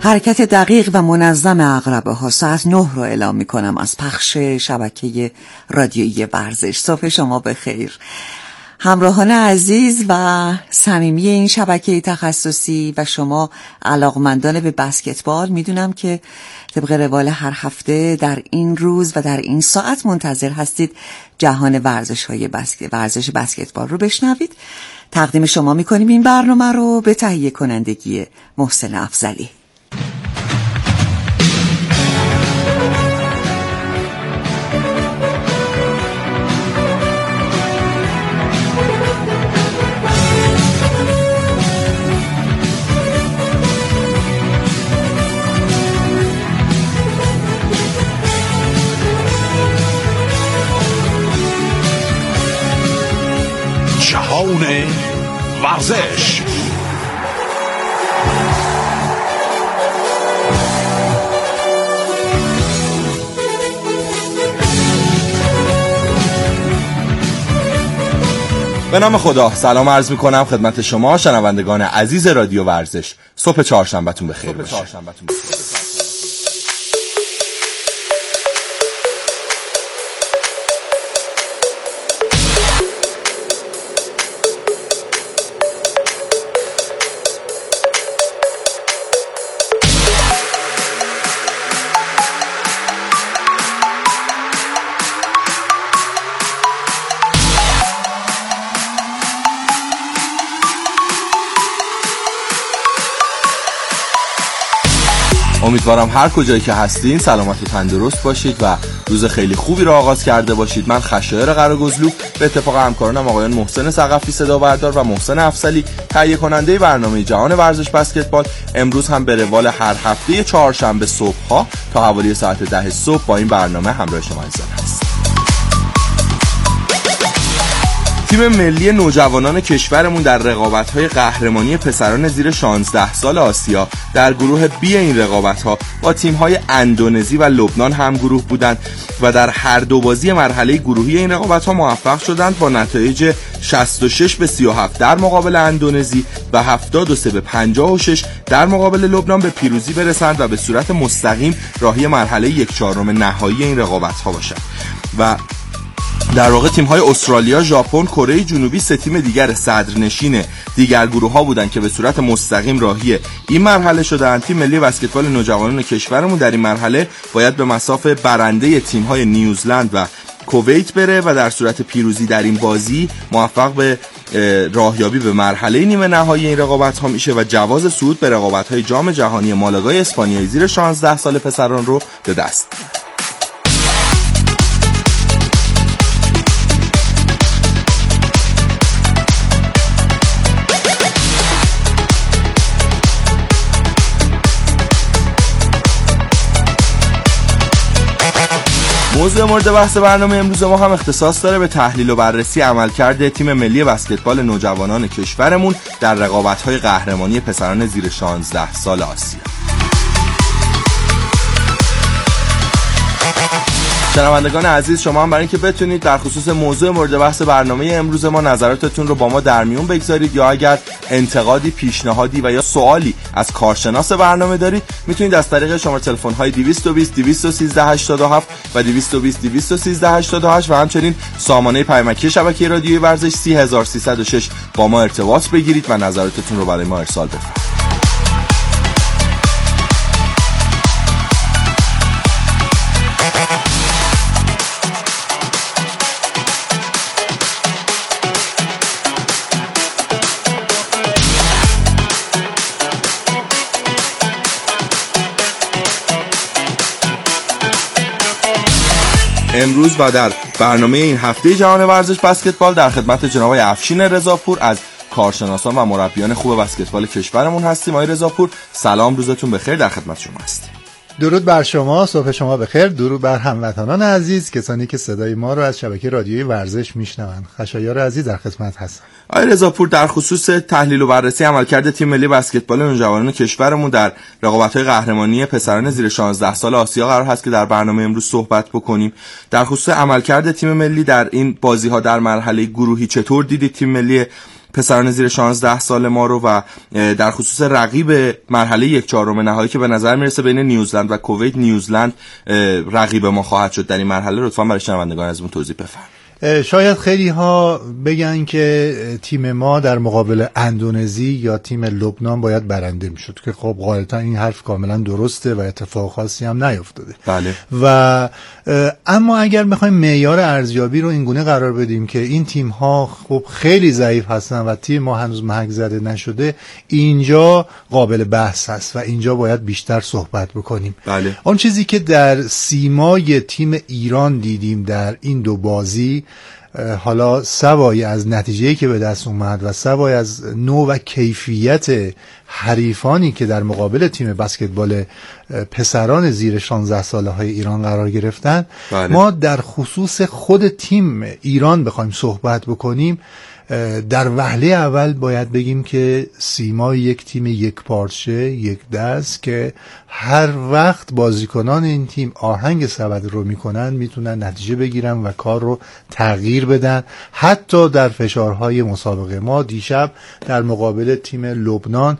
حرکت دقیق و منظم عقربه ها ساعت 9 رو اعلام می کنم از پخش شبکه رادیویی ورزش. صبح شما بخیر همراهان عزیز و صمیمی این شبکه تخصصی و شما علاقمندان به بسکتبال. میدونم که طبق روال هر هفته در این روز و در این ساعت منتظر هستید جهان ورزش بسکتبال رو بشنوید. تقدیم شما میکنیم این برنامه رو به تهیه کنندگی محسن افضلی. جهان ورزش. به نام خدا سلام عرض می کنم خدمت شما شنوندگان عزیز رادیو ورزش. صبح چهارشنبهتون بخیر باشه. امیدوارم هر کجایی که هستین سلامت و تندرست باشید و روز خیلی خوبی رو آغاز کرده باشید. من خشایار قراگزلو به اتفاق همکارانم آقایان محسن ثقفی صدا بردار و محسن افضلی تهیه کننده برنامه جهان ورزش بسکتبال امروز هم به روال هر هفته چهارشنبه صبح ها تا حوالی ساعت 10 صبح با این برنامه همراه شما هستیم. تیم ملی نوجوانان کشورمون در رقابت‌های قهرمانی پسران زیر 16 سال آسیا در گروه بی این رقابت‌ها با تیم‌های اندونزی و لبنان هم گروه بودند و در هر دو بازی مرحله گروهی این رقابت‌ها موفق شدند با نتایج 66 به 37 در مقابل اندونزی و 73 به 56 در مقابل لبنان به پیروزی برسند و به صورت مستقیم راهی مرحله 1/4 نهایی این رقابت‌ها باشند. و در واقع تیم‌های استرالیا، ژاپن، کره جنوبی سه تیم دیگر صدرنشین دیگر گروه‌ها بودند که به صورت مستقیم راهی این مرحله شدند. تیم ملی بسکتبال نوجوانان کشورمون در این مرحله باید به مصاف برنده تیم‌های نیوزلند و کویت بره و در صورت پیروزی در این بازی موفق به راهیابی به مرحله نیمه نهایی این رقابت‌ها میشه و جواز صعود به رقابت‌های جام جهانی مالاگای اسپانیایی زیر 16 سال پسران رو به دست میاره. موضوع مورد بحث برنامه امروز ما هم اختصاص داره به تحلیل و بررسی عملکرد تیم ملی بسکتبال نوجوانان کشورمون در رقابت‌های قهرمانی پسران زیر 16 سال آسیا. شنوندگان عزیز، شما هم برای اینکه بتونید در خصوص موضوع مورد بحث برنامه امروز ما نظراتتون رو با ما در میون بگذارید یا اگر انتقادی، پیشنهادی و یا سوالی از کارشناس برنامه دارید میتونید از طریق شماره تلفن‌های 220 213 87 و 220 213 88 و همچنین سامانه پیامکی شبکه رادیویی ورزش 3306 با ما ارتباط بگیرید و نظراتتون رو برای ما ارسال بفرمایید. امروز و در برنامه این هفته جهان ورزش بسکتبال در خدمت جناب افشین رضاپور از کارشناسان و مربیان خوب بسکتبال کشورمون هستیم. آقای رضاپور سلام، روزتون بخیر، در خدمت شما هستیم. درود بر شما، صبح شما بخیر. درود بر هموطنان عزیز، کسانی که صدای ما رو از شبکه رادیویی ورزش میشنوند. خشایار عزیز در خدمت هستم. آقای رضاپور در خصوص تحلیل و بررسی عملکرد تیم ملی بسکتبال نوجوانان کشورمون در رقابت‌های قهرمانی پسران زیر 16 سال آسیا قرار هست که در برنامه امروز صحبت بکنیم. در خصوص عملکرد تیم ملی در این بازی‌ها در مرحله گروهی چطور دیدید تیم ملی پسران زیر 16 سال ما رو و در خصوص رقیب مرحله 1/4 نهایی که به نظر میرسه بین نیوزلند و کویت، نیوزلند رقیب ما خواهد شد در این مرحله، لطفاً برای شنوندگان ازمون توضیح بفرمایید. شاید خیلی ها بگن که تیم ما در مقابل اندونزی یا تیم لبنان باید برنده میشد که خب غالبا این حرف کاملا درسته و اتفاق خاصی هم نیفتاده. بله. و اما اگر بخوایم معیار ارزیابی رو اینگونه قرار بدیم که این تیم ها خب خیلی ضعیف هستن و تیم ما هنوز محک زده نشده، اینجا قابل بحث هست و اینجا باید بیشتر صحبت بکنیم. بله. اون چیزی که در سیمای تیم ایران دیدیم در این دو بازی، حالا سوای از نتیجه‌ای که به دست اومد و سوای از نوع و کیفیت حریفانی که در مقابل تیم بسکتبال پسران زیر 16 ساله های ایران قرار گرفتن، بله. ما در خصوص خود تیم ایران بخوایم صحبت بکنیم، در وهله اول باید بگیم که سیمای یک تیم یک پارچه، یک دست که هر وقت بازیکنان این تیم آهنگ سبد رو میکنن میتونن نتیجه بگیرن و کار رو تغییر بدن. حتی در فشارهای مسابقه ما دیشب در مقابل تیم لبنان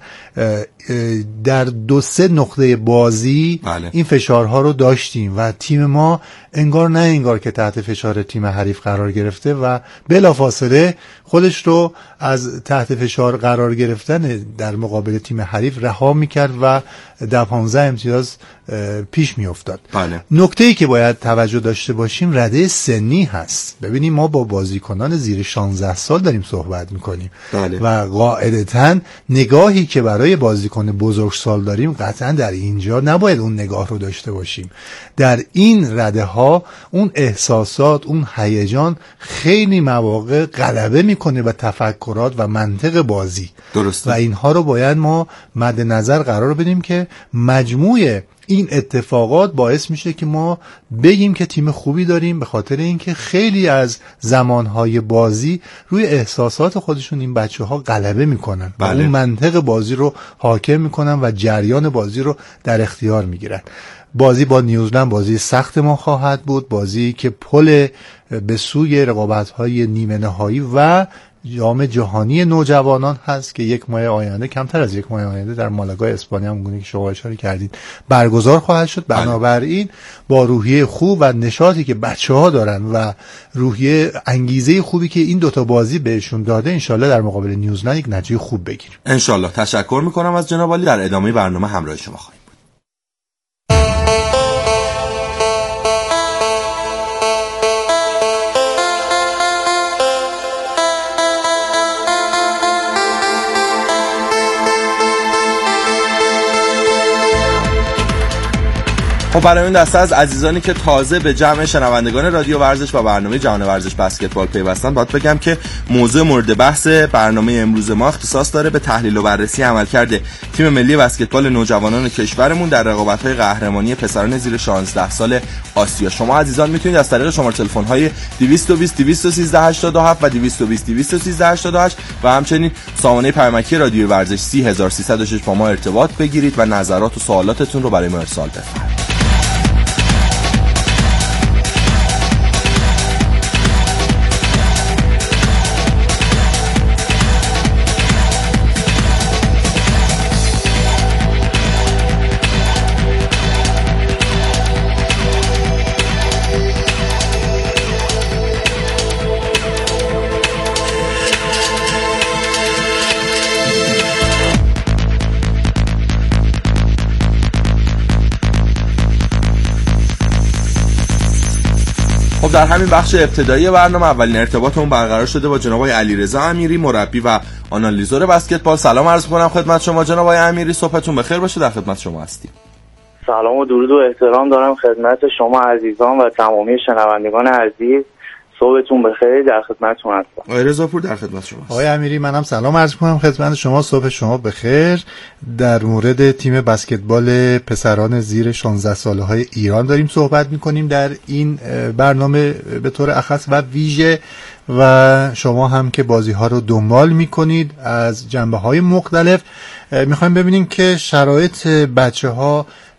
در 2-3 نقطه بازی بله. این فشارها رو داشتیم و تیم ما انگار نه انگار که تحت فشار تیم حریف قرار گرفته و بلافاصله خودش رو از تحت فشار قرار گرفتن در مقابل تیم حریف رها میکرد و در 15 امتیاز پیش میافتاد. بله. نکته‌ای که باید توجه داشته باشیم رده سنی هست. ببینیم ما با بازیکنان زیر 16 سال داریم صحبت میکنیم. بله. و قاعدتاً نگاهی که برای بازیکن بزرگسال داریم قطعاً در اینجا نباید اون نگاه رو داشته باشیم. در این رده ها اون احساسات، اون هیجان خیلی مواقع غلبه میکنه و تفکرات و منطق بازی. درسته. و اینها رو باید ما مد نظر قرار بدیم که مجموع این اتفاقات باعث میشه که ما بگیم که تیم خوبی داریم، به خاطر اینکه خیلی از زمانهای بازی روی احساسات خودشون این بچه ها غلبه میکنن. بله. و اون منطق بازی رو حاکم میکنن و جریان بازی رو در اختیار میگیرن. بازی با نیوزلند بازی سخت ما خواهد بود، بازی که پل به سوی رقابت‌های نیمه نهایی و جام جهانی نوجوانان هست که یک ماه آینده، کمتر از یک ماه آینده، در مالاگا اسپانیا، همونگونه که شما اشاره کردید، برگزار خواهد شد. بنابراین با روحیه خوب و نشاطی که بچه‌ها دارن و روحیه انگیزه خوبی که این دوتا بازی بهشون داده، انشالله در مقابل نیوزلند یک نتیجه خوب بگیریم. انشالله. تشکر میکنم از جناب عالی. در ادامه برنامه همراه شما خواهیم. خب برای این دسته از عزیزانی که تازه به جمع شنوندگان رادیو ورزش و برنامه جهان ورزش بسکتبال پیوستن، باید بگم که موضوع مورد بحث برنامه امروز ما اختصاص داره به تحلیل و بررسی عملکرد تیم ملی بسکتبال نوجوانان کشورمون در رقابت‌های قهرمانی پسران زیر 16 سال آسیا. شما عزیزان میتونید از طریق شماره تلفن‌های 220 213 87 و 220 213 88 و همچنین سامانه پیامکی رادیو ورزش 30306 با ما ارتباط بگیرید و نظرات و سوالاتتون رو برای ما ارسال بفرمایید. خب در همین بخش ابتدایی برنامه اولین ارتباطمون برقرار شده با جناب آقای علیرضا امیری، مربی و آنالیزور بسکتبال. سلام عرض می‌کنم خدمت شما جناب آقای امیری، صبحتون بخیر باشه. در خدمت شما هستیم. سلام و درود و احترام دارم خدمت شما عزیزان و تمامی شنوندگان عزیز. صبحتون بخیر، در خدمتتون هستم. آقای رضاپور در خدمت شما. آقای امیری منم سلام عرض می‌کنم خدمت شما، صبح شما بخیر. در مورد تیم بسکتبال پسران زیر 16 ساله های ایران داریم صحبت می‌کنیم در این برنامه به طور اخص و ویژه، و شما هم که بازی‌ها رو دنبال می‌کنید از جنبه‌های مختلف. می‌خوایم ببینیم که شرایط بچه‌ها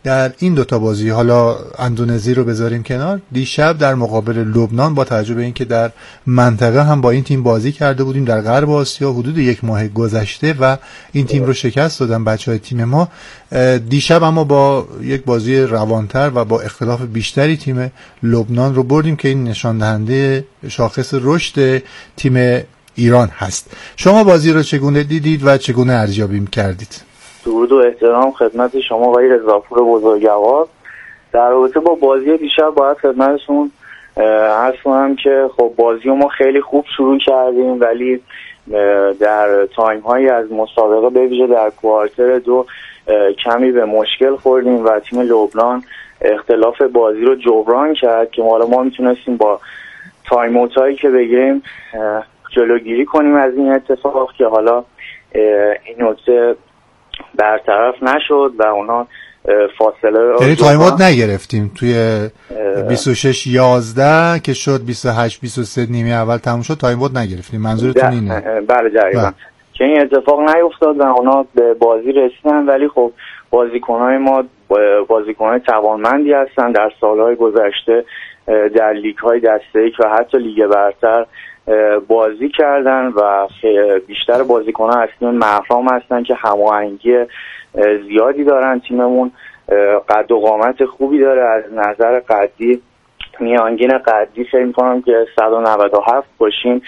در این دوتا بازی، حالا اندونزی رو بذاریم کنار، دیشب در مقابل لبنان با توجه به اینکه در منطقه هم با این تیم بازی کرده بودیم در غرب آسیا حدود 1 ماه گذشته و این تیم رو شکست دادن بچهای تیم ما، دیشب اما با یک بازی روانتر و با اختلاف بیشتری تیم لبنان رو بردیم که این نشان دهنده شاخص رشد تیم ایران هست. شما بازی رو چگونه دیدید و چگونه ارزیابی کردید؟ درود و احترام خدمت شما آقای رضاپور بزرگوار. در رابطه با بازی دیشب باید خدمتشون عرض کنم که خب بازی ما خیلی خوب شروع کردیم، ولی در تایم هایی از مسابقه به ویژه در کوارتر 2 کمی به مشکل خوردیم و تیم لبنان اختلاف بازی رو جبران کرد که حالا ما میتونستیم با تایم اوت هایی که بگیریم جلوگیری کنیم از این اتفاق که حالا این نکته برطرف نشد و اونا فاصله رو یعنی تایم اوت نگرفتیم توی 26-11 که شد 28-23 نیمه اول تموم شد، تایم اوت نگرفتیم، منظورتون اینه؟ بله دقیقاً که این اتفاق نیفتاد و اونا به بازی رسیدن، ولی خب بازیکن‌های ما بازیکن‌های توانمندی هستن، در سال‌های گذشته در لیگ‌های دسته 1 و حتی لیگ برتر بازی کردن و بیشتر بازیکن‌ها اصلا محرم هستن که هماهنگی زیادی دارن. تیممون قد و قامت خوبی داره، از نظر قدی میانگین قدی فکر می‌کنم که 197 باشیم،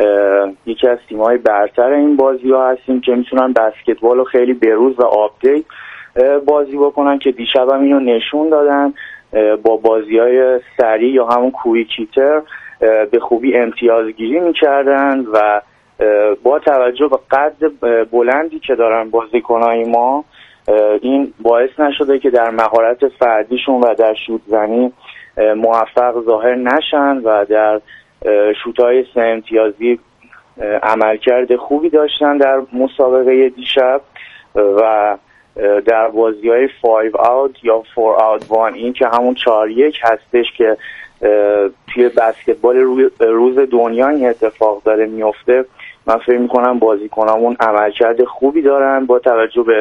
یکی از تیم‌های برتر این بازی‌ها هستیم که میتونن بسکتبال رو خیلی بروز و آپدیت بازی بکنن که دیشب هم اینو نشون دادن با بازی‌های سریع یا همون کویکیتر به خوبی امتیازگیری می‌کردن و با توجه به قد بلندی که دارن بازیکن‌های ما این باعث نشده که در مهارت فردیشون و در شوت زنی موفق ظاهر نشن و در شوت‌های 3 امتیازی عملکرد خوبی داشتن در مسابقه دیشب و در بازی‌های 5 out یا 4 out 1 این که همون 4-1 هستش که توی بسکتبال روز دنیا این اتفاق داره میفته، من فکر می‌کنم بازیکنامون عملکرد خوبی دارن با توجه به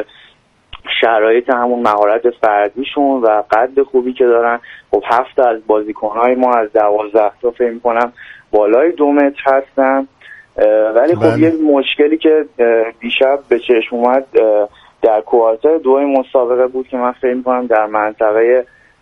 شرایط همون مهارت فردیشون و قد خوبی که دارن. خب 7 از بازیکن‌های ما از 12 تا فکر می‌کنم بالای 2 متر هستن، ولی خب یه مشکلی که دیشب به چشم اومد در کوارتر 2 مسابقه بود که من فکر می‌کنم در منطقه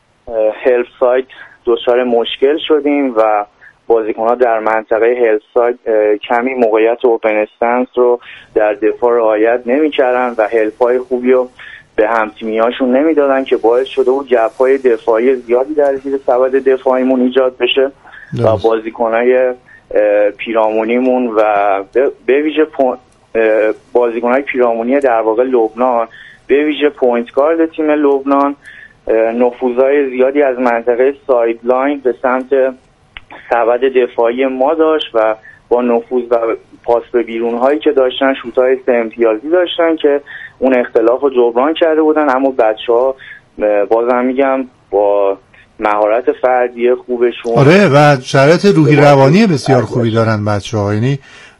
هلپ سایت دچار مشکل شدیم و بازیکن‌ها در منطقه هلپ سایت کمی موقعیت اوپن استنس رو در دفاع رعایت نمی‌کردن و هلپ‌های خوبی رو به هم‌تیمی‌هاشون نمیدادن که باعث شده بود گپ‌های دفاعی زیادی در زیر سبد دفاعیمون ایجاد بشه و بازیکن‌های پیرامونیمون و به ویژه بازیکن‌های پیرامونی در واقع لبنان، به ویژه پوینت گارد تیم لبنان نفوذهای زیادی از منطقه سایدلاین به سمت سبد دفاعی ما داشت و با نفوذ و پاس به بیرون‌هایی که داشتن شوت‌های 3 امتیازی داشتن که اون اختلاف رو جبران کرده بودن، اما بچه‌ها بازم میگم با مهارت فردی خوبشون آره و شرایط روحی روانی بسیار خوبی دارن بچه‌ها. یعنی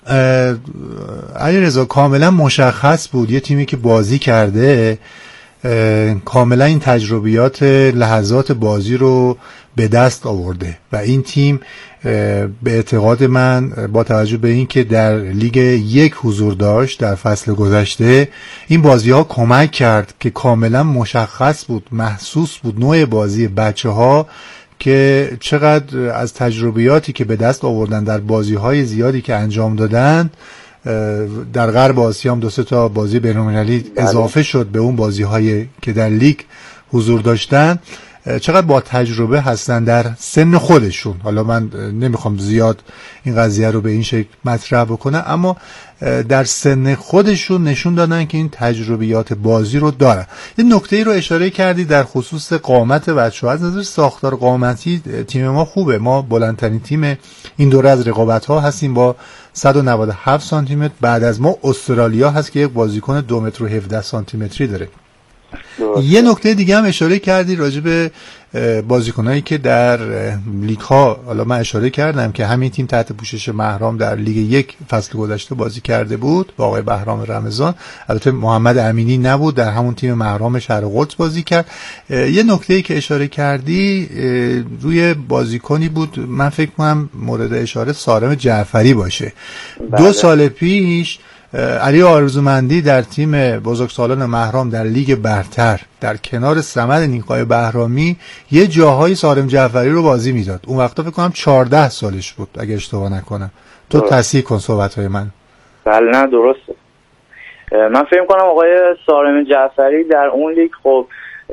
علیرضا کاملا مشخص بود یه تیمی که بازی کرده کاملا این تجربیات لحظات بازی رو به دست آورده و این تیم به اعتقاد من با توجه به این که در لیگ 1 حضور داشت در فصل گذشته، این بازی ها کمک کرد که کاملا مشخص بود، محسوس بود نوع بازی بچه ها که چقدر از تجربیاتی که به دست آوردن در بازی های زیادی که انجام دادن در غرب آسیا هم 2-3 تا بازی بین‌المللی اضافه شد به اون بازی هایی که در لیگ حضور داشتن، چقدر با تجربه هستن در سن خودشون. حالا من نمیخوام زیاد این قضیه رو به این شکل مطرح بکنم، اما در سن خودشون نشون دادن که این تجربیات بازی رو دارن. یه نکته ای رو اشاره کردی در خصوص قامت بچه‌ها. از نظر ساختار قامتی تیم ما خوبه، ما بلندترین تیم این دوره از رقابت‌ها هستیم با 197 سانتی متر. بعد از ما استرالیا هست که یک بازیکن 2 متر و 17 سانتی متری داره. یه نکته دیگه هم اشاره کردی راجع به بازیکنایی که در لیگ ها، حالا من اشاره کردم که همین تیم تحت پوشش مهرام در لیگ 1 فصل گذشته بازی کرده بود با آقای بهرام رمضان. البته محمد امینی نبود، در همون تیم مهرام شهر قدس بازی کرد. یه نکته‌ای که اشاره کردی روی بازیکنی بود، من فکر کنم مورد اشاره سارم جعفری باشه. بله. 2 سال پیش علی آرزومندی در تیم بزرگسالان مهرام در لیگ برتر در کنار صمد نیکای بهرامی یه جاهای سارم جعفری رو بازی میداد. اون وقتا فکر کنم 14 سالش بود اگه اشتباه نکنم. تو تصحیح کن صحبت‌های من. بله نه درسته. من فکر کنم آقای سارم جعفری در اون لیگ خب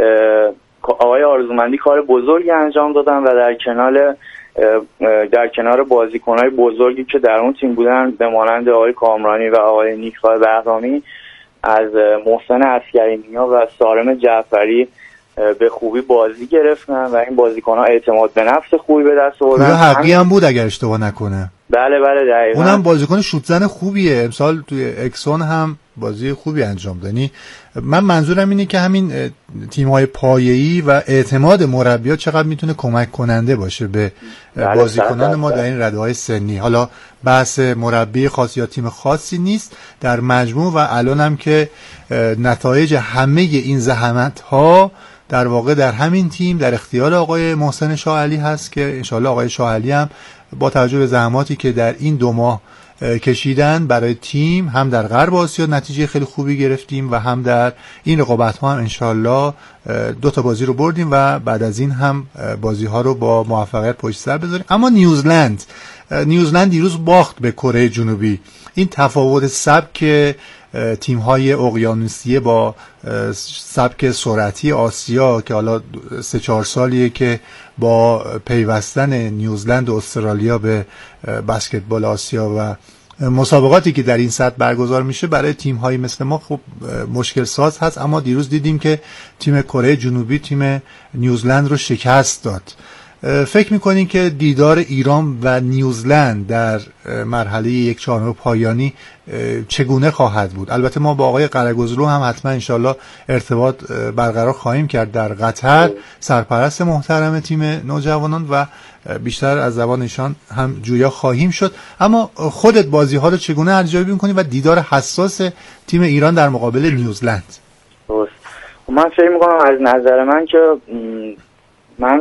آقای آرزومندی کار بزرگی انجام دادن و در کنار بازیکن‌های بزرگی که در اون تیم بودن به مانند آقای کامرانی و آقای نیکای بهرامی از محسن عسکری‌نیا و سارم جعفری به خوبی بازی گرفتن و این بازیکن‌ها اعتماد به نفس خوبی به دست آوردن. حقی هم بود اگر اشتباه نکنه. بله دقیقاً. اونم بازیکن شوتزن خوبیه، امسال توی اکسون هم بازی خوبی انجام داد. یعنی من منظورم اینه که همین تیم‌های پایه‌ای و اعتماد مربی‌ها چقدر میتونه کمک کننده باشه به بازیکنان ما در این رده‌های سنی. حالا بحث مربی خاص یا تیم خاصی نیست، در مجموع و الان هم که نتایج همه این زحمت‌ها در واقع در همین تیم در اختیار آقای محسن شاه علی هست که انشالله آقای شاه علی هم با توجه به زحماتی که در این 2 ماه کشیدن برای تیم، هم در غرب آسیا نتیجه خیلی خوبی گرفتیم و هم در این رقابت ها هم انشالله 2 تا بازی رو بردیم و بعد از این هم بازی ها رو با موفقیت پشت سر بذاریم. اما نیوزلند دیروز باخت به کره جنوبی. این تفاوت سبک تیم‌های اقیانوسیه با سبک سرعتی آسیا که حالا 3-4 سالیه که با پیوستن نیوزلند و استرالیا به بسکتبال آسیا و مسابقاتی که در این سطح برگزار میشه برای تیم‌هایی مثل ما خب مشکل ساز هست. اما دیروز دیدیم که تیم کره جنوبی تیم نیوزلند رو شکست داد. فکر میکنین که دیدار ایران و نیوزلند در مرحله 1/4 پایانی چگونه خواهد بود؟ البته ما با آقای قره‌گزلو هم حتما انشالله ارتباط برقرار خواهیم کرد در قطر، سرپرست محترم تیم نوجوانان، و بیشتر از زبان ایشان هم جویا خواهیم شد. اما خودت بازی ها رو چگونه ارزیابی میکنی و دیدار حساس تیم ایران در مقابل نیوزلند؟ من فکر میکنم از نظر من که من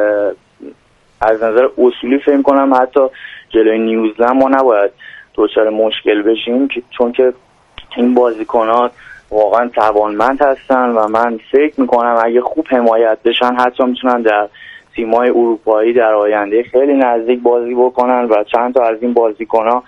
از نظر اصولی فکر کنم حتی جلوی نیوزلند ما نباید دچار مشکل بشیم، چون که این بازیکنات واقعا توانمند هستن و من فکر میکنم اگه خوب حمایت بشن حتی میتونن در تیم‌های اروپایی در آینده خیلی نزدیک بازی بکنن و چند تا از این بازیکن‌ها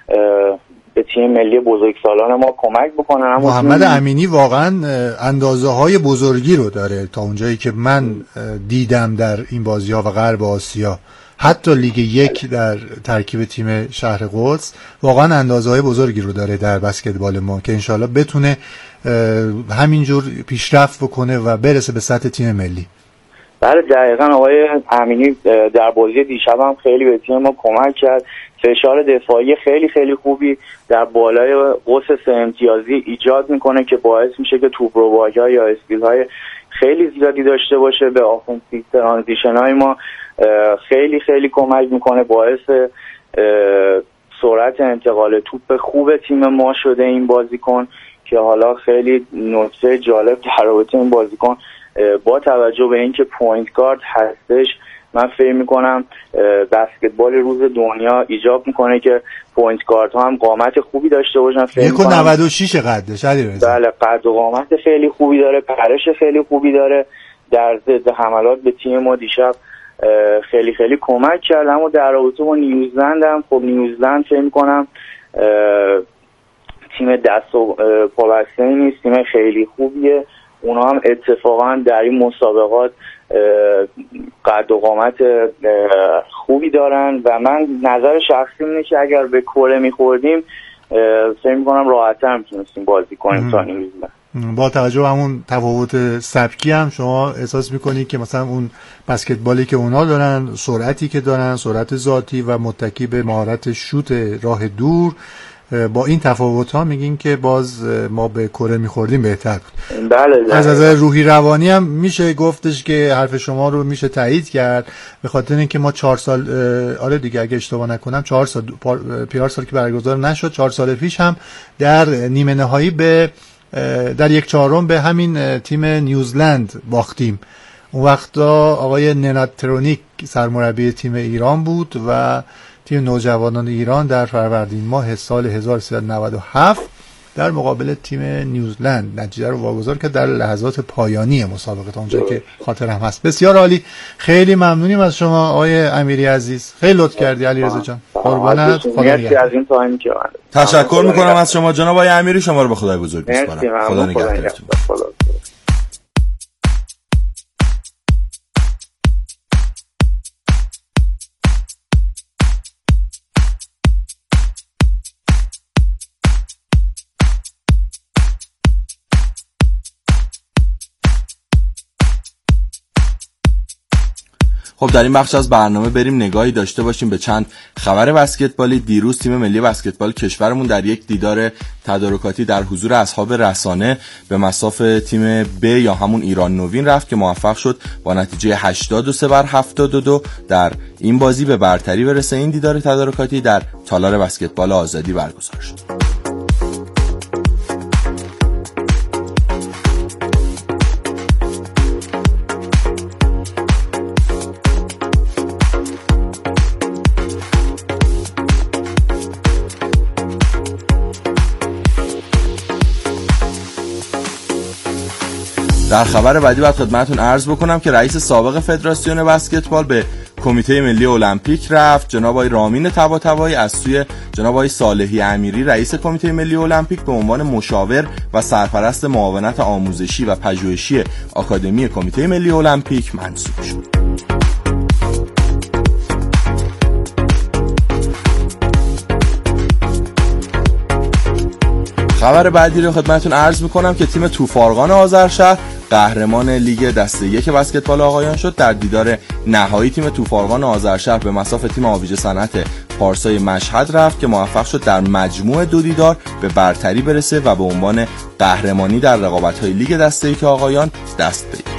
به تیم ملی بزرگسالان ما کمک بکنن. محمد امینی واقعا اندازه‌های بزرگی رو داره تا اونجایی که من دیدم در این بازی‌ها و غرب آسیا، حتی لیگ 1 در ترکیب تیم شهر قدس واقعا اندازه‌های بزرگی رو داره در بسکتبال ما که انشالله بتونه همینجور پیشرفت بکنه و برسه به سطح تیم ملی. بله دقیقاً آقای امینی در بازی دیشب هم خیلی به تیم ما کمک کرد. فشار دفاعی خیلی خیلی خوبی در بالای قوس 3 امتیازی ایجاد میکنه که باعث میشه که توپ رباکی‌ها یا اسکیل‌های خیلی زیادی داشته باشه. به آفنسیو ترانزیشن‌های ما خیلی خیلی کمک میکنه، باعث سرعت انتقال توپ خوب تیم ما شده این بازیکن که حالا خیلی نکته جالب در رابطه این بازیکن با توجه به اینکه پوینت گارد هستش، من فکر میکنم بسکتبال روز دنیا ایجاب میکنه که پوینت گارد ها هم قامت خوبی داشته باشن. 1.96 قدش علیرضا. بله قد و قامت خیلی خوبی داره، پرش خیلی خوبی داره، در ضد حملات به تیم ما دیشب خیلی خیلی کمک کرد. اما در رابطه با نیوزلند هم خب نیوزلند فکر میکنم تیم دست و پابسته نیست، تیم خیلی خوبیه. اونا هم اتفاقا در این مسابقات قد و قامت خوبی دارن و من نظر شخصی اینه که اگر به کره میخوردیم فکر میکنم راحت‌تر میتونستیم بازی کنیم تا نیوزلند. با توجه به همون تفاوت سبکی هم شما احساس میکنید که مثلا اون بسکتبالی که اونا دارن، سرعتی که دارن، سرعت ذاتی و متکی به مهارت شوت راه دور، با این تفاوت‌ها میگین که باز ما به کره می‌خوردیم بهتر بود. بله. از نظر روحی روانی هم میشه گفتش که حرف شما رو میشه تایید کرد، به خاطر اینکه ما 4 سال آره دیگه اگه اشتباه نکنم 4 سال پیار سال که برگزار نشد، 4 سال پیش هم در نیمه نهایی به در 1/4 به همین تیم نیوزلند باختیم. اون وقتا آقای نناترونیک سرمربی تیم ایران بود و تیم نوجوانان ایران در فروردین ماه سال 1397 در مقابل تیم نیوزلند نتیجه رو واگذار کرد در لحظات پایانی مسابقه، تا اونجایی که خاطرم هست. بسیار عالی، خیلی ممنونیم از شما آقای امیری عزیز، خیلی لطف کردی علیرضا جان. قربانت، خدا نگهدار. تشکر میکنم از شما جناب آقای امیری، شما رو به خدای بزرگ میسپارم. خدا نگهدارتون. خب در این بخش از برنامه بریم نگاهی داشته باشیم به چند خبر بسکتبالی. دیروز تیم ملی بسکتبال کشورمون در یک دیدار تدارکاتی در حضور اصحاب رسانه به مصاف تیم ب یا همون ایران نوین رفت که موفق شد با نتیجه 83-72 در این بازی به برتری برسه. این دیدار تدارکاتی در تالار بسکتبال آزادی برگزار شد. در خبر بعدی باید خدمتتون عرض بکنم که رئیس سابق فدراسیون بسکتبال به کمیته ملی المپیک رفت. جناب آقای رامین طباطبایی از سوی جناب آقای صالحی امیری رئیس کمیته ملی المپیک به عنوان مشاور و سرپرست معاونت آموزشی و پژوهشی آکادمی کمیته ملی المپیک منصوب شد. خبر بعدی رو خدمتتون عرض میکنم که تیم توفارقان آذرشهر قهرمان لیگ دسته 1 بسکتبال آقایان شد. در دیدار نهایی تیم توفارقان آذرشهر به مصاف تیم آویژه صنعت پارسای مشهد رفت که موفق شد در مجموع دو دیدار به برتری برسه و به عنوان قهرمانی در رقابت‌های لیگ دسته 1 آقایان دست بگیره.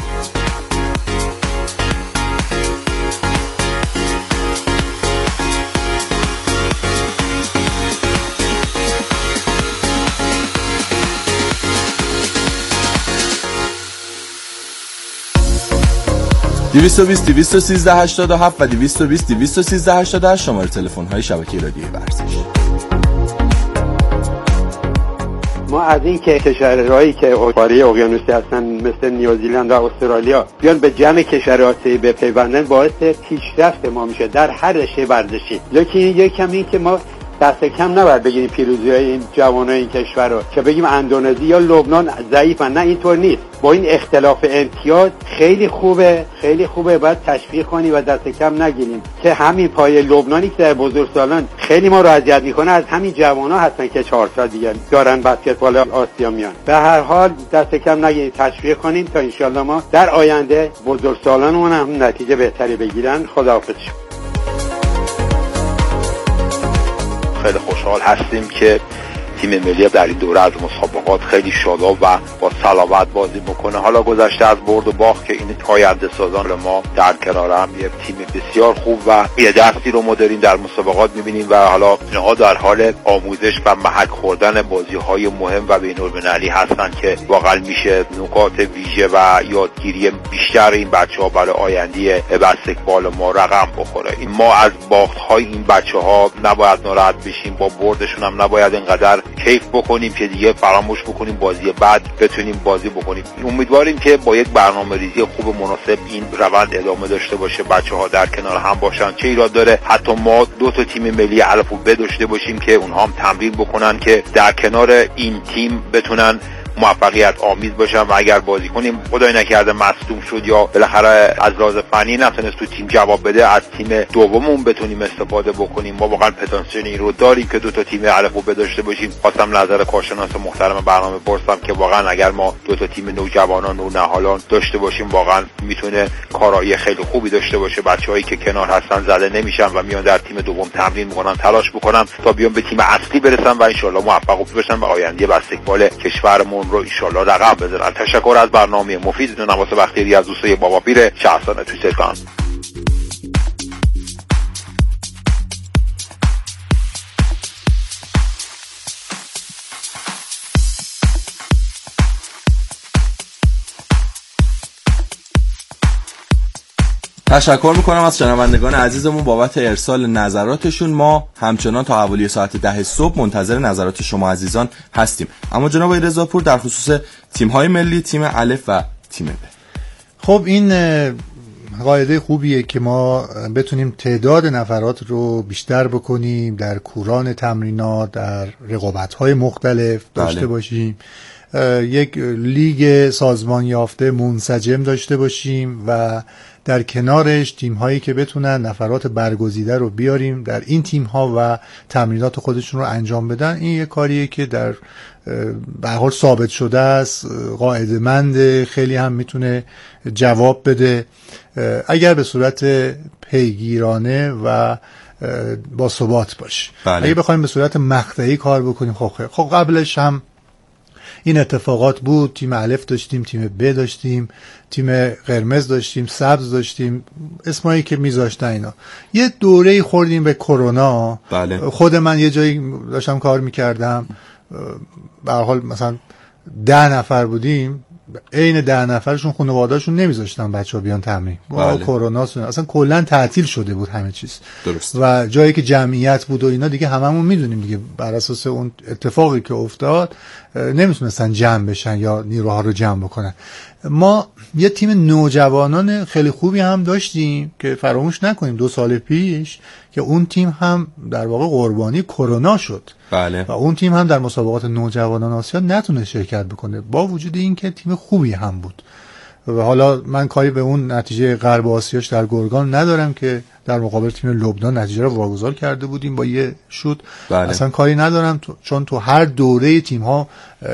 (220 213 87 و 220 213 88 شماره تلفن های شبکه رادیوی ورزش). ما از این که کشورهایی که قاره اقیانوسی هستن مثل نیوزیلند و استرالیا بیان به جمع کشورهای آسیایی بپیوندن، باعث پیشرفت ما میشه در هر رشته ورزشی. لیکن یکم این که ما دست کم نباید بگیریم پیروزی‌های این جوانای این کشور رو که بگیم اندونزی یا لبنان ضعیفن. نه، اینطور نیست. با این اختلاف امتیاز خیلی خوبه باید تشویق کنی و دست کم نگیریم که همین پای لبنانی که در بزرگسالان خیلی ما رو اذیت میکنه، از همین جوانا هستن که 4 سال دیگه دارن بسکتبال آسیا میان. به هر حال دست کم نگیریم، تشویق کنیم تا انشالله ما در آینده بزرگسالانمون هم نتیجه بهتری بگیرن. خداحافظ. خیلی خوشحال هستیم که تیم ملی در این دوره از مسابقات خیلی شاداب و با صلابت بازی بکنه. حالا گذشته از برد و باخت که این آینده سازان ما در کنار هم یه تیم بسیار خوب و یه دستی رو ما داریم در مسابقات می‌بینیم و حالا اینها در حال آموزش و محک خوردن بازی‌های مهم و بین‌المللی هستن که واقعا میشه نکات ویژه و یادگیری بیشتر این بچه‌ها برای آینده بسکتبال ما رقم بخوره. ما از باخت‌های این بچه‌ها نباید ناراحت بشیم، با بردشون هم نباید اینقدر کیف بکنیم که دیگه فراموش بکنیم بازی بعد بتونیم بازی بکنیم. امیدواریم که با یک برنامه‌ریزی خوب مناسب این روند ادامه داشته باشه، بچه‌ها در کنار هم باشن. چه ایراد داره حتی ما 2 تا تیم ملی الف و ب داشته باشیم که اونها هم تمرین بکنن که در کنار این تیم بتونن موفقیت آمیز باشن و اگر بازیکنیم خدای نکرده مصدوم شد یا بالاخره از لحاظ فنی نتونست تو تیم جواب بده، از تیم دوممون بتونیم استفاده بکنیم. ما واقعا پتانسیل این رو داریم که دو تا تیم الف ب داشته باشیم. خواستم نظر کارشناس محترم برنامه پرسم که واقعا اگر ما دو تا تیم نوجوانان و نهالان داشته باشیم واقعا میتونه کارایی خیلی خوبی داشته باشه. بچه‌هایی که کنار هستن زده نمیشن و میان در تیم دوم تمرین میکنن، تلاش میکنن تا بیان به تیم اصلی برسن و ان شاءالله موفق بشن و آینده بسکتبال کشورمون رو ان شاءالله رقم بزنن. تشکر از برنامه مفید نواس بختیاری از دوستای بابا پیر شهرستان توییتر کن. تشکر میکنم از شنوندگان عزیزمون بابت ارسال نظراتشون. ما همچنان تا حوالی ساعت 10 صبح منتظر نظرات شما عزیزان هستیم. اما جناب رضاپور در خصوص تیم‌های ملی، تیم الف و تیم ب. خب این قاعده خوبیه که ما بتونیم تعداد نفرات رو بیشتر بکنیم در کوران تمرینات، در رقابت‌های مختلف داشته باشیم، یک لیگ سازمان یافته منسجم داشته باشیم و در کنارش تیم‌هایی که بتونن نفرات برگزیده رو بیاریم در این تیم‌ها و تمرینات خودشون رو انجام بدن. این یک کاریه که در به هر حال ثابت شده است، قاعده‌مند، خیلی هم میتونه جواب بده اگر به صورت پیگیرانه و با ثبات باشه. اگه بخوایم به صورت مقطعی کار بکنیم خب قبلش هم این اتفاقات بود. تیم الف داشتیم، تیم ب داشتیم، تیم قرمز داشتیم، سبز داشتیم، اسمایی که میذاشتن اینا. یه دوره خوردیم به کرونا. خود من یه جایی داشتم کار میکردم، به هر حال مثلا 10 نفر بودیم، عین 10 نفرشون خانواده‌شون نمیذاشتن بچه‌ها بیان تمرین. با کرونا اصلا کلا تعطیل شده بود همه چیز. درست. و جایی که جمعیت بود و اینا دیگه هممون میدونیم دیگه بر اساس اون اتفاقی که افتاد نمیتونستن جمع بشن یا نیروها رو جمع بکنن. ما یه تیم نوجوانان خیلی خوبی هم داشتیم که فراموش نکنیم 2 سال پیش که اون تیم هم در واقع قربانی کرونا شد. بله. و اون تیم هم در مسابقات نوجوانان آسیا نتونه شرکت بکنه با وجود اینکه تیم خوبی هم بود. و حالا من کاری به اون نتیجه غرب آسیاش در گرگان ندارم که در مقابل تیم لبنان نتیجه رو واگذار کرده بودیم با یه شوت. بله. اصلا کاری ندارم چون تو هر دوره تیم ها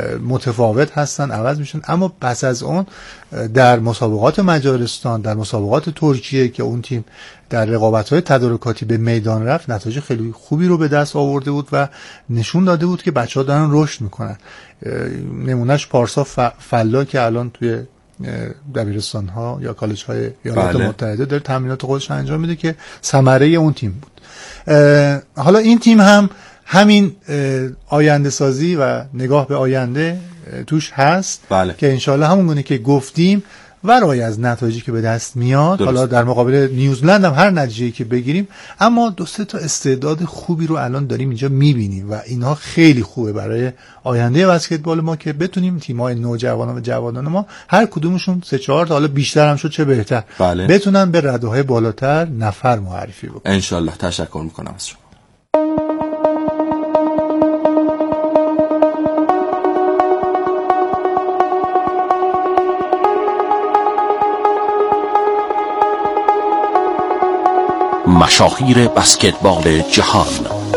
متفاوت هستن، عوض میشن. اما پس از اون در مسابقات مجارستان، در مسابقات ترکیه که اون تیم در رقابت‌های تدارکاتی به میدان رفت، نتایج خیلی خوبی رو به دست آورده بود و نشون داده بود که بچه‌ها دارن رشد میکنن. نمونهش پارسا فلا که الان توی دبیرستان ها یا کالج های ایالات متحده داره تمرینات خودش انجام میده که ثمره اون تیم بود. حالا این تیم هم همین آینده سازی و نگاه به آینده توش هست. که انشالله همون گونه که گفتیم ورای از نتایجی که به دست میاد، حالا در مقابل نیوزلند هم هر نتیجه‌ای که بگیریم، اما 2-3 تا استعداد خوبی رو الان داریم اینجا میبینیم و اینها خیلی خوبه برای آینده بسکتبال ما که بتونیم تیم‌های نوجوانان و جوانان ما هر کدومشون 3-4 تا، حالا بیشتر هم شد چه بهتر، بتونن به رده‌های بالاتر نفر معرفی بکنن. ان شاء الله. تشکر میکنم از شما. مشاهیر بسکتبال جهان.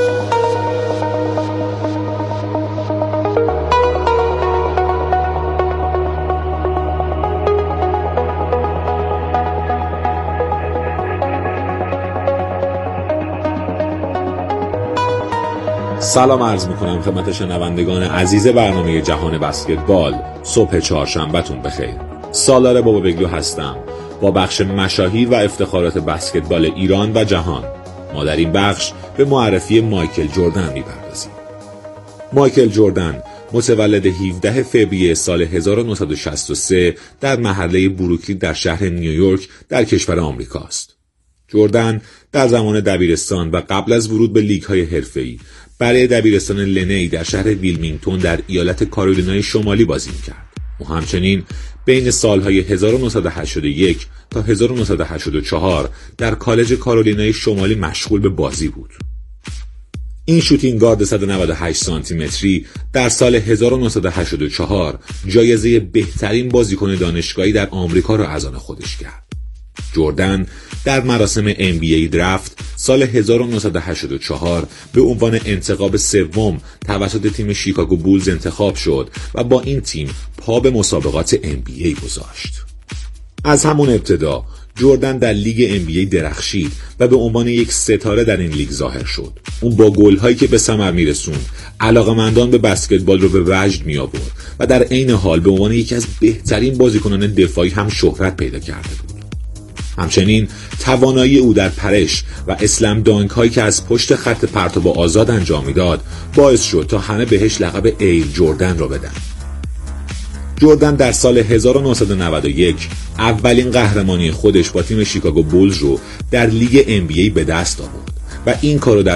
سلام عرض میکنم خدمت شنوندگان عزیز برنامه جهان بسکتبال. صبح چهارشنبه‌تون بخیر. سالار بابا بگلو هستم با بخش مشاهیر و افتخارات بسکتبال ایران و جهان. ما در این بخش به معرفی مایکل جردن میپردازیم. مایکل جردن متولد 17 فوریه سال 1963 در محله بروکلین در شهر نیویورک در کشور آمریکا است. جردن در زمان دبیرستان و قبل از ورود به لیگ‌های حرفه‌ای برای دبیرستان لنی در شهر ویلمینگتون در ایالت کارولینای شمالی بازی می‌کرد. و همچنین بین سالهای 1981 تا 1984 در کالج کارولینای شمالی مشغول به بازی بود. این شوتینگ گارد 198 سانتی متری در سال 1984 جایزه بهترین بازیکن دانشگاهی در آمریکا را از آن خودش کرد. جردن در مراسم NBA درافت سال 1984 به عنوان انتخاب سوم توسط تیم شیکاگو بولز انتخاب شد و با این تیم پا به مسابقات NBA گذاشت. از همون ابتدا جردن در لیگ NBA درخشید و به عنوان یک ستاره در این لیگ ظاهر شد. اون با گل‌هایی که به ثمر می‌رسوند علاقه‌مندان به بسکتبال رو به وجد می‌آورد و در عین حال به عنوان یکی از بهترین بازیکنان دفاعی هم شهرت پیدا کرده بود. همچنین توانایی او در پرش و اسلم دانک هایی که از پشت خط پرتاب آزاد انجام میداد باعث شد تا همه بهش لقب ایل جردن را بدن. جردن در سال 1991 اولین قهرمانی خودش با تیم شیکاگو بولز رو در لیگ NBA به دست آورد و این کارو در